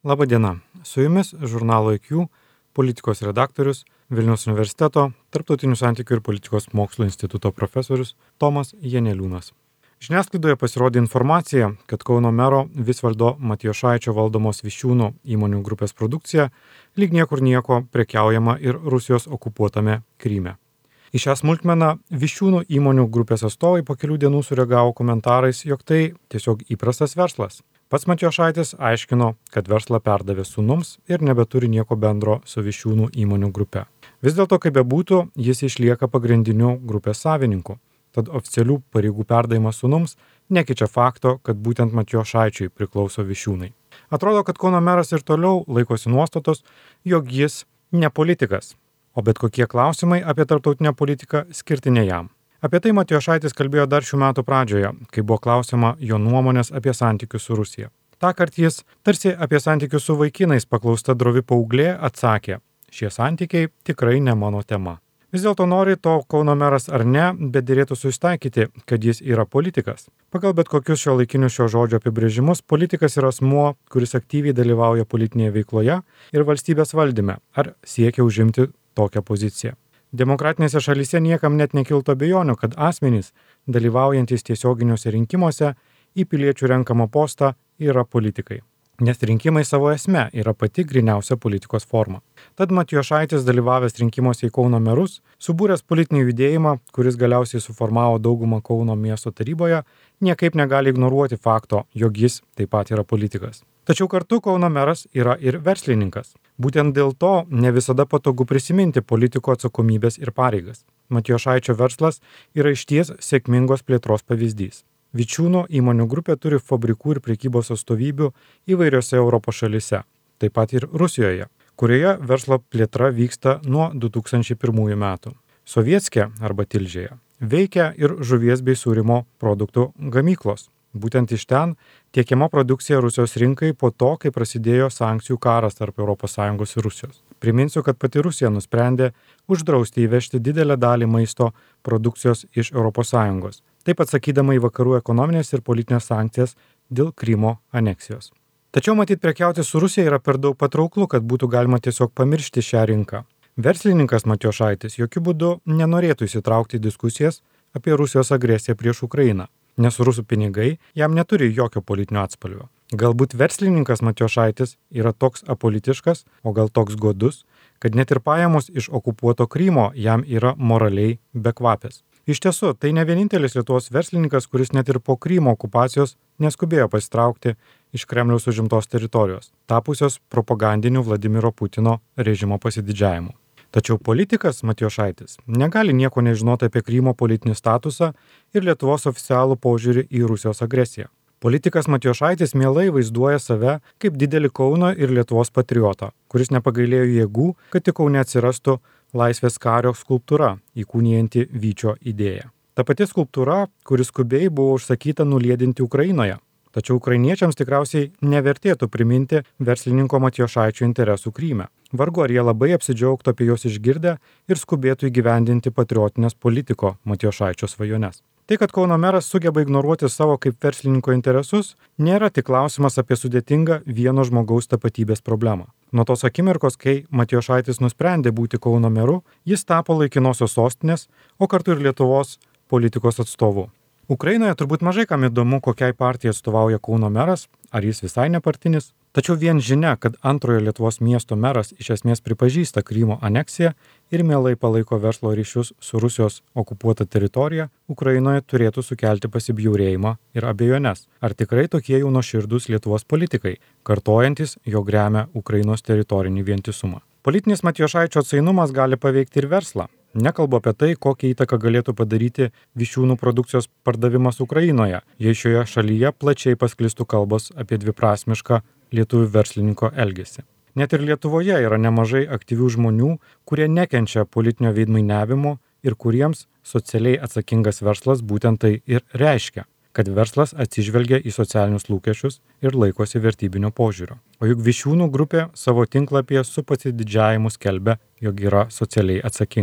Labą dieną. Su jumis žurnalo IQ politikos redaktorius Vilniaus universiteto Tarptautinių santykių ir politikos mokslų instituto profesorius Tomas Janeliūnas. Žiniasklaidoje pasirodė informacija, kad Kauno mero Visvaldo Matijošaičio valdomos Viščiūnų įmonių grupės produkcija lyg niekur nieko prekiaujama ir Rusijos okupuotame Kryme. Į šią smulkmeną Viščiūnų įmonių grupės atstovai po kelių dienų sureagavo komentarais, jog tai tiesiog įprastas verslas. Pats Matijošaitis aiškino, kad verslą perdavė sūnums ir nebeturi nieko bendro su Viščiūnų įmonių grupe. Vis dėlto, kaip bebūtų, jis išlieka pagrindiniu grupės savininku. Tad oficialių pareigų perdavimas sūnums nekeičia fakto, kad būtent Matijošaičiui priklauso Viščiūnai. Atrodo, kad Kauno meras ir toliau laikosi nuostatos, jog jis ne politikas, o bet kokie klausimai apie tarptautinę politiką skirti ne jam. Apie tai Matijošaitis kalbėjo dar šių metų pradžioje, kai buvo klausima jo nuomonės apie santykius su Rusija. Tąkart jis, tarsi apie santykius su vaikinais paklausta drovi paauglė, atsakė: šie santykiai tikrai ne mano tema. Vis dėlto nori to Kauno meras ar ne, bet dėrėtų susitaikyti, kad jis yra politikas. Pagal bet kokius šiuolaikinius šio žodžio apibrėžimus, politikas yra asmuo, kuris aktyviai dalyvauja politinėje veikloje ir valstybės valdyme, ar siekia užimti tokią poziciją. Demokratinėse šalyse niekam net nekiltų abejonių, kad asmenys, dalyvaujantys tiesioginiuose rinkimuose į piliečių renkamą postą, yra politikai. Nes rinkimai savo esme yra pati gryniausia politikos forma. Tad Matijošaitis, dalyvavęs rinkimuose į Kauno merus, subūręs politinį judėjimą, kuris galiausiai suformavo daugumą Kauno miesto taryboje, niekaip negali ignoruoti fakto, jog jis taip pat yra politikas. Tačiau kartu Kauno meras yra ir verslininkas. Būtent dėl to ne visada patogu prisiminti politiko atsakomybės ir pareigas. Matijošaičio verslas yra išties sėkmingos plėtros pavyzdys. Viščiūnų įmonių grupė turi fabrikų ir prekybos atstovybių įvairiose Europos šalyse, taip pat ir Rusijoje, kurioje verslo plėtra vyksta nuo 2001 metų. Sovietske arba Tilžėje veikia ir žuvies bei sūrimo produktų gamyklos. Būtent iš ten tiekiama produkcija Rusijos rinkai po to, kai prasidėjo sankcijų karas tarp ES ir Rusijos. Priminsiu, kad pati Rusija nusprendė uždrausti įvežti didelę dalį maisto produkcijos iš ES, taip atsakydama į vakarų ekonominės ir politinės sankcijas dėl Krymo aneksijos. Tačiau matyt, prekiauti su Rusija yra per daug patrauklu, kad būtų galima tiesiog pamiršti šią rinką. Verslininkas Matijošaitis jokių būdų nenorėtų įsitraukti į diskusijas apie Rusijos agresiją prieš Ukrainą, nes rusų pinigai jam neturi jokio politinio atspalvio. Galbūt verslininkas Matijošaitis yra toks apolitiškas, o gal toks godus, kad net ir pajamos iš okupuoto Krymo jam yra moraliai bekvapės. Iš tiesų, tai ne vienintelis Lietuvos verslininkas, kuris net ir po Krymo okupacijos neskubėjo pasitraukti iš Kremliaus užimtos teritorijos, tapusios propagandiniu Vladimiro Putino režimo pasididžiavimu. Tačiau politikas Matijošaitis negali nieko nežinoti apie Krymo politinį statusą ir Lietuvos oficialų požiūrį į Rusijos agresiją. Politikas Matijošaitis mielai vaizduoja save kaip didelį Kauno ir Lietuvos patriotą, kuris nepagailėjo jėgų, kad tik Kaune atsirastų laisvės kario skulptūra, įkūnijanti Vyčio idėją. Ta pati skulptūra, kuri skubiai buvo užsakyta nuliedinti Ukrainoje. Tačiau ukrainiečiams tikriausiai nevertėtų priminti verslininko Matijošaičio interesų Kryme. Vargu ar jie labai apsidžiaugtų apie juos išgirdę ir skubėtų įgyvendinti patriotinės politiko Matijošaičio svajones. Tai, kad Kauno meras sugeba ignoruoti savo kaip verslininko interesus, nėra tik klausimas apie sudėtingą vieno žmogaus tapatybės problemą. Nuo tos akimirkos, kai Matijošaitis nusprendė būti Kauno meru, jis tapo laikinosios sostinės, o kartu ir Lietuvos politikos atstovu. Ukrainoje turbūt mažai kam įdomu, kokiai partijai atstovauja Kauno meras, ar jis visai nepartinis. Tačiau vien žinia, kad antrojo Lietuvos miesto meras iš esmės pripažįsta Krymo aneksiją ir mielai palaiko verslo ryšius su Rusijos okupuota teritorija, Ukrainoje turėtų sukelti pasibjaurėjimą ir abejones. Ar tikrai tokie jau nuoširdūs Lietuvos politikai, kartojantis, jog remia Ukrainos teritorinį vientisumą? Politinis Matijošaičio atsainumas gali paveikti ir verslą. Nekalbu apie tai, kokią įtaką galėtų padaryti Viščiūnų produkcijos pardavimas Ukrainoje, jei šioje šalyje plačiai pasklistų kalbos apie dviprasmišką lietuvių verslininko elgesį. Net ir Lietuvoje yra nemažai aktyvių žmonių, kurie nekenčia politinio veidmainiavimo ir kuriems socialiai atsakingas verslas būtent tai ir reiškia, kad verslas atsižvelgia į socialinius lūkesčius ir laikosi vertybinio požiūrio. O juk Viščiūnų grupė savo tinklapyje su pasididžiavimu skelbia, jog yra socialiai atsakinga.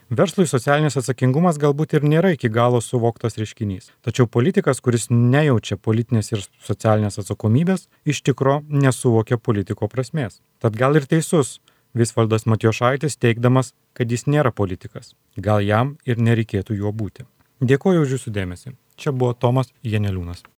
Verslui socialinis atsakingumas galbūt ir nėra iki galo suvoktas reiškinys. Tačiau politikas, kuris nejaučia politinės ir socialinės atsakomybės, iš tikro nesuvokia politiko prasmės. Tad gal ir teisus Visvaldas Matijošaitis teigdamas, kad jis nėra politikas. Gal jam ir nereikėtų juo būti. Dėkoju už jūsų dėmesį. Čia buvo Tomas Janeliūnas.